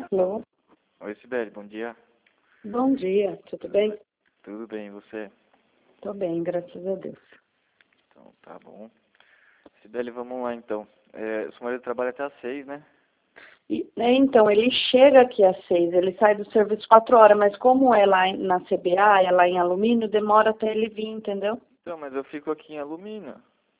Alô? Oi, Sibeli, bom dia. Bom dia, tudo bem? Tudo bem, e você? Tô bem, graças a Deus. Então, tá bom. Sibeli, vamos lá então. O seu marido trabalha até às 6, né? Então, ele chega aqui às 6, ele sai do serviço 4 horas, mas como é lá na CBA, é lá em alumínio, demora até ele vir, entendeu? Então, mas eu fico aqui em alumínio.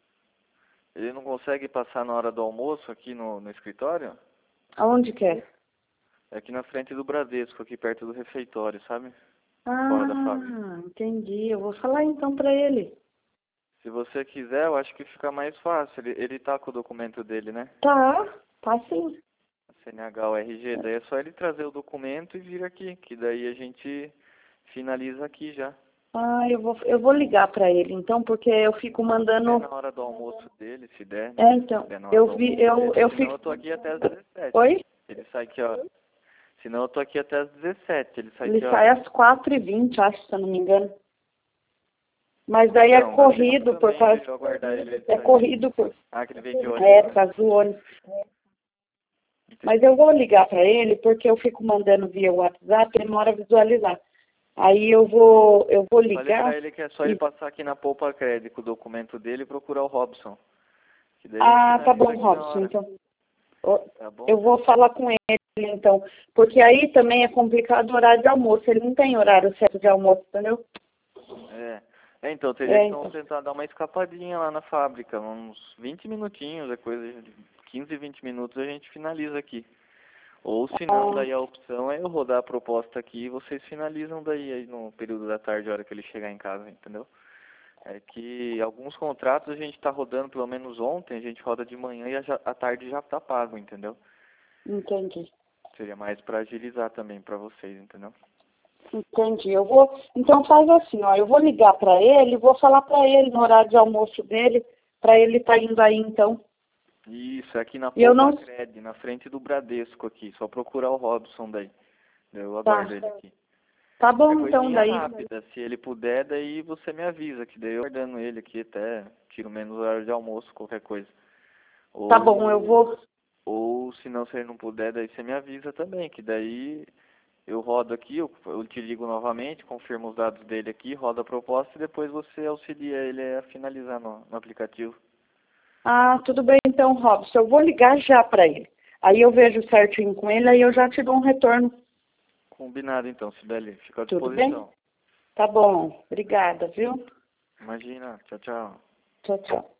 Ele não consegue passar na hora do almoço aqui no escritório? Aonde que é? É aqui na frente do Bradesco, aqui perto do refeitório, sabe? Fora da fábrica. Entendi. Eu vou falar então pra ele. Se você quiser, eu acho que fica mais fácil. Ele tá com o documento dele, né? Tá sim. CNH, o RG. Daí é só ele trazer o documento e vir aqui, que daí a gente finaliza aqui já. Eu vou ligar pra ele então, porque eu fico Se mandando... der na hora do almoço dele, se der, né? Então, Se der na hora eu do vi, almoço dele. eu Senão fico... eu tô aqui até às 17. Oi? Ele sai que hora? Senão eu tô aqui até às 17. Ele sai Ele que sai hora? às 4h20, acho, se eu não me engano. Mas daí é Então, dá tempo corrido por também causa... de eu aguardar ele É sair. corrido por... Ah, que ele veio de ônibus, É, por né? causa do ônibus. Mas Entendi. eu vou ligar para ele, porque eu fico mandando via WhatsApp, ele demora a visualizar. Aí eu vou Falei ligar pra ele que é só ele e... passar aqui na Poupa Crédito com o documento dele e procurar o Robson. Que daí ele Ah, tá finaliza bom, aqui na Robson, hora. então. Tá bom? Eu vou falar com ele, então. Porque aí também é complicado o horário de almoço. Ele não tem horário certo de almoço, entendeu? Então, teria que Então. tentar dar uma escapadinha lá na fábrica, uns 20 minutinhos, é coisa de 15, 20 minutos a gente finaliza aqui. Ou se não, Ah, daí a opção é eu rodar a proposta aqui e vocês finalizam daí aí no período da tarde, a hora que ele chegar em casa, entendeu? É que alguns contratos a gente está rodando, pelo menos ontem, a gente roda de manhã e a tarde já está pago, entendeu? entendi. Seria mais para agilizar também para vocês, entendeu? Entendi. Eu vou... Então faz assim, ó. Eu vou ligar para ele, vou falar para ele no horário de almoço dele, para ele estar indo aí, então. Isso, é aqui na E eu Poupa não... Cred, na frente do Bradesco aqui. Só procurar o Robson daí. Eu Tá. aguardo ele aqui. Tá É bom, então, coisinha daí. rápida, se ele puder, daí você me avisa, que daí eu aguardando ele aqui até tiro menos horário de almoço, qualquer coisa. Tá bom, eu Ou, vou... ou se não, se ele não puder, daí você me avisa também, que daí eu rodo aqui, eu te ligo novamente, confirmo os dados dele aqui, rodo a proposta e depois você auxilia ele a finalizar no aplicativo. Ah, tudo bem então, Robson. Eu vou ligar já para ele. Aí eu vejo certinho com ele, aí eu já te dou um retorno. Combinado então, Sibeli, fica à Tudo bem? disposição. Tá bom. Obrigada, viu? Imagina, tchau, tchau. Tchau, tchau.